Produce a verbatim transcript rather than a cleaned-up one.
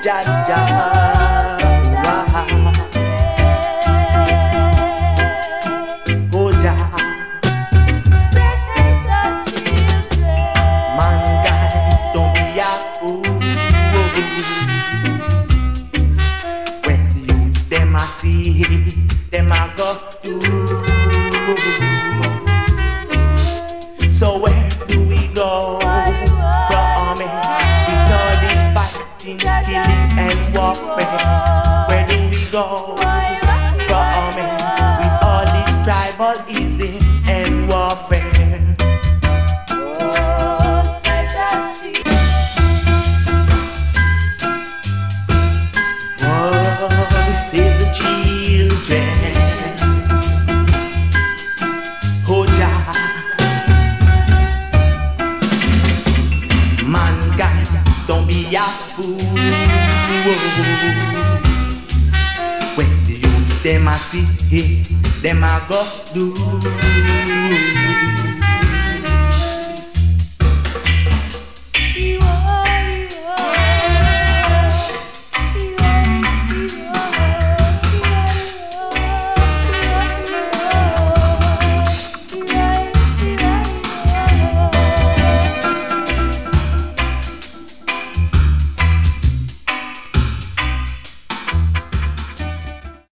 Jah Jah. Oh Jah. Mankind, don't be a fool. When the youths them a see, them a go do. So where do we go from it? With all this fighting, killing and warfare. Where do we go from it? With all this tribalism and warfare. Save the children. Oh Jah. Mankind, don't be a fool. When the youths them a see, them a go do.